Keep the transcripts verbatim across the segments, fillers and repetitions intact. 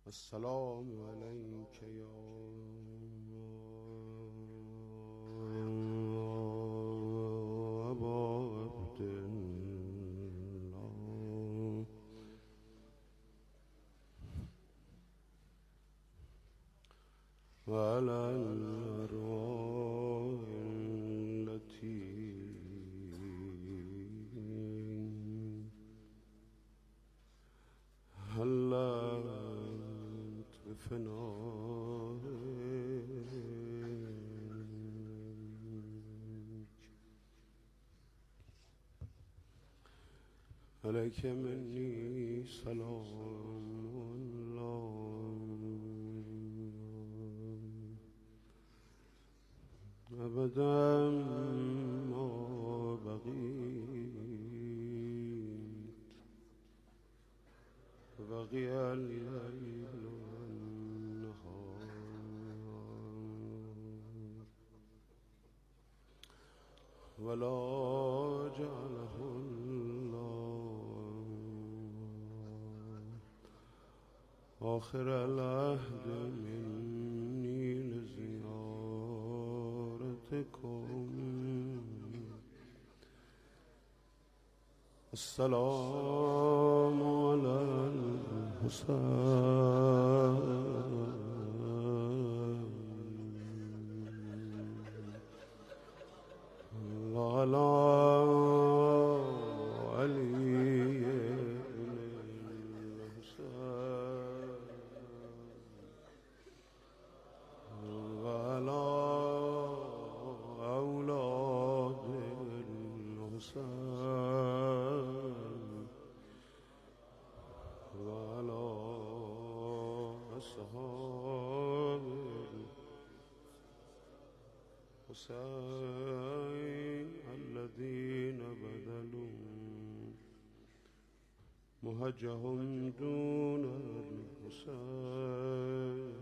السلام علیک یا ابا عبدالله و علی الارواح التي حلت بفنائك عليك مني سلام الله أبدا ما بقيت بقي الليل والنهار ولا جعله الله آخر العهد مني لزيارتكم السلام على الحسين وعلى علي بن الحسين وعلى أولاد الحسين وعلى أصحاب الحسين الذين بذلوا مهجهم دون الحسين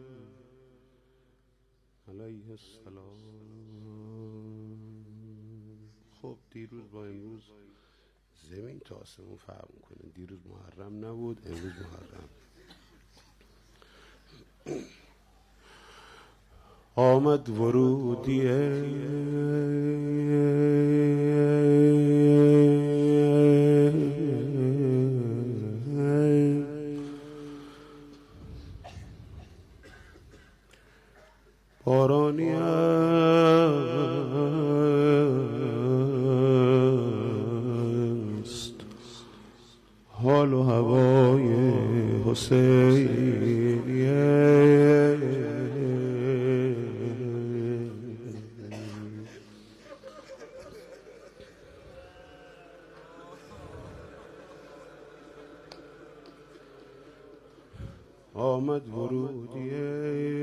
علیه السلام. خب دیروز با امروز زمین تا آسمون فرق میکنه. دیروز محرم نبود، امروز محرم. آمد ورودیه بارانی است حال و هوای حسینیه آمد ورودیه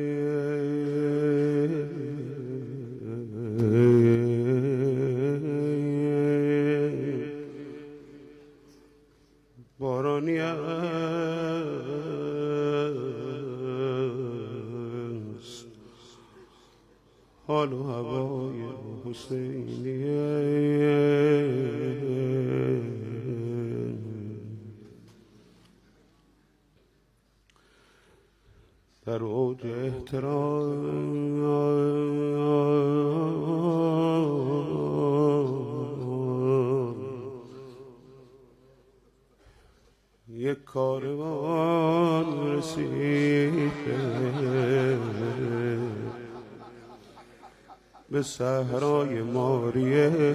بارانی است حال و هوای حسینیه در اوج احترام یک کاروان رسیده به صحرای ماریه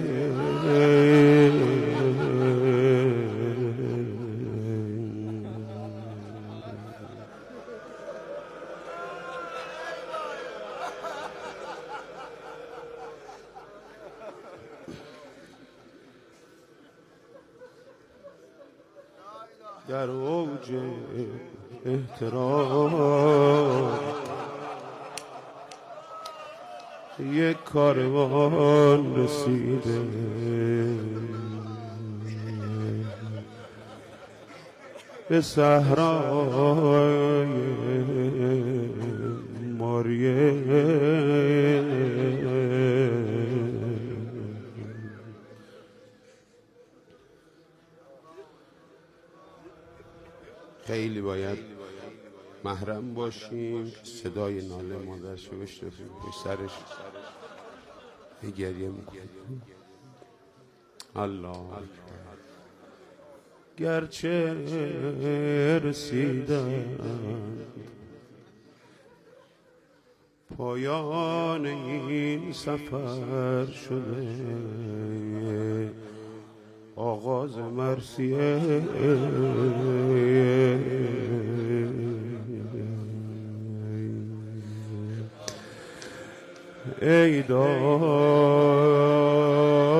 در اوج احترام یک کاروان رسیده به صحرای ماریه خیلی باید محرم باشیم. صدای ناله مادرش رو بشنویم، پشت سرش گریه میکنیم. الله گرچه رسیدن پایان این سفر شده، آغاز مرثیه ای دار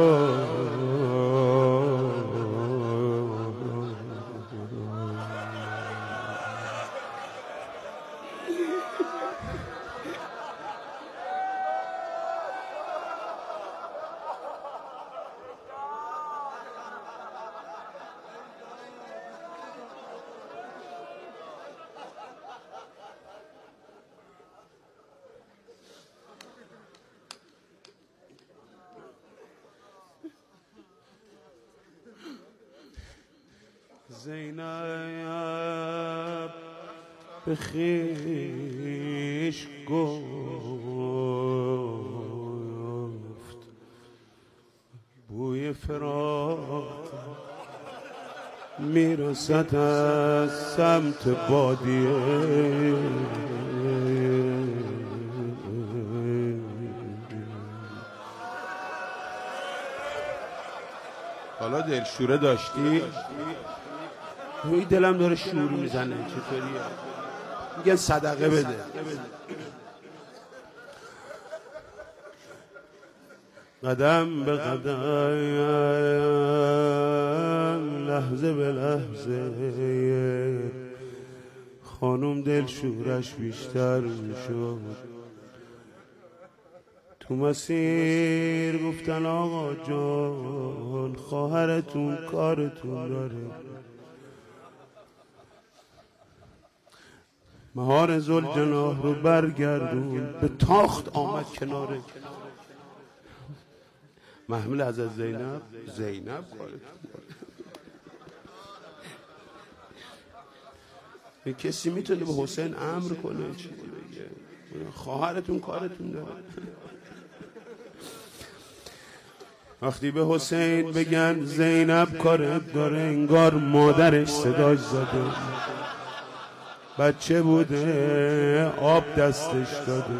زینب به خویش گفت بوی فراق میرسد از سمت بادیه. حالا دلشوره داشتی؟ این دلم داره شور میزنه. چطوریه؟ میگن صدقه بده. قدم به قدم لحظه به لحظه خانم دلشورش بیشتر میشد. تو مسیر گفتن آقا جان خواهرتون کارتون داره. مهار ذوالجناح رو برگردون به تاخت آمد کناره. محمل از زینب زینب کارتون داره. کسی میتونه به حسین امر کنه چی بگه؟ خواهرتون کارتون داره. وقتی به حسین بگن زینب کارت داره انگار مادرش صداش زده. بچه بوده آب دستش داده،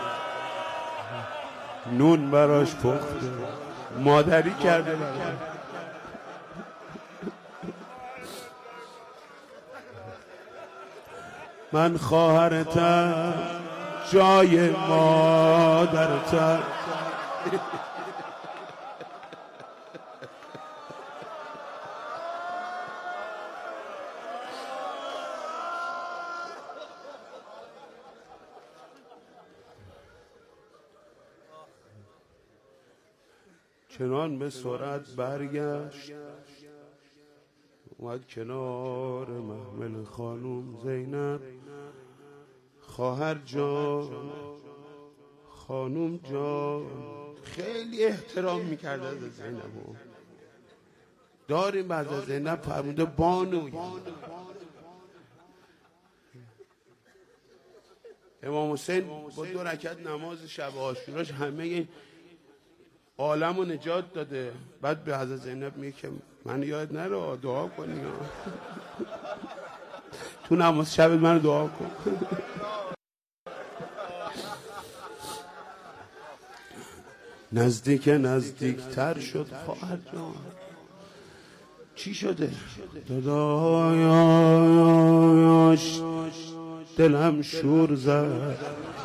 نون براش پخته، مادری کرده براش. من خواهرتم جای مادرتم. چنان به سرعت برگشت اومد کنار محمل خانوم زینب. خواهر جان خانوم جان خیلی احترام میکرد از زینب. داریم بعد از زینب فرموده بانو. امام حسین با دو رکعت نماز شب عاشوراش همه عالم رو نجات داده. بعد به حضرت زینب میگه که من یاد نره دعا کنی تو نماز شب من دعا کن. نزدیک نزدیکتر شد. خواهر جان چی شده؟ دادایاش دلم شور زد،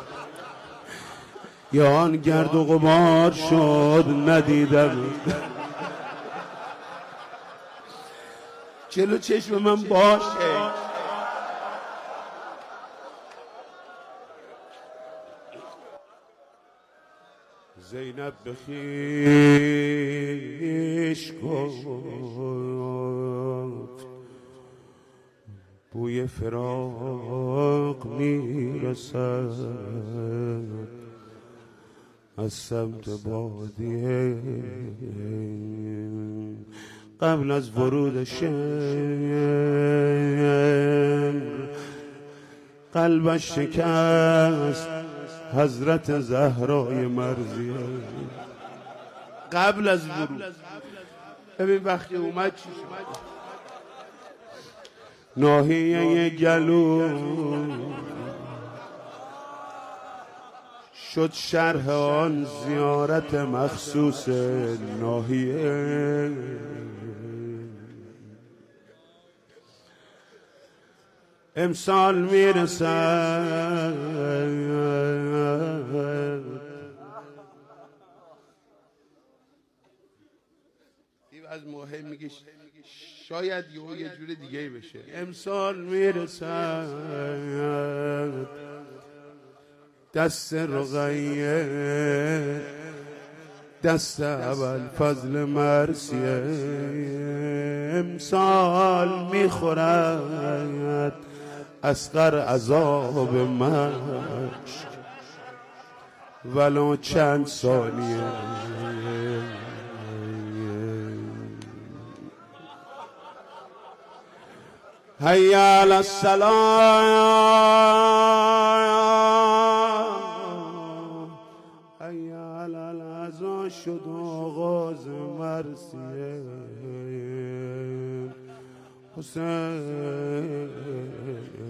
یا آن گرد و غبار شد ندیدم. جلو چشم من باشه. زینب به خویش گفت بوی فراق میرسد از سمت بادیه. قبل از ورود شمر قلبش شکست حضرت زهرای مرزیه. قبل از ورود ببین وقتی اومد چی شد؟ ناحیه گلو شد شرح آن زیارت مخصوص ناحیه. امسال میرسد از مهم میگه شاید یه یه جور دیگه بشه. امسال میرسد دست رقیه دست ابوالفضل مرثیه. امسال میخورد اصغر عذاب مشک ولو چند ثانیه. حی علی الصلاة حی علی العزا شد آغاز مرثیه. حسین